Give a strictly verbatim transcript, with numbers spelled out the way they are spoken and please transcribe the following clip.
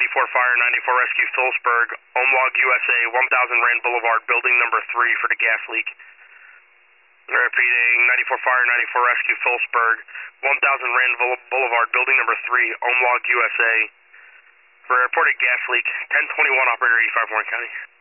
ninety-four Fire, ninety-four Rescue, Phillipsburg, Omlog, U S A, one thousand Rand Boulevard, building number three for the gas leak. Repeating, ninety-four Fire, ninety-four Rescue, Phillipsburg, one thousand Rand Boulevard, building number three, Omlog, U S A. For reported gas leak, ten twenty-one, operator eighty-five, Warren County.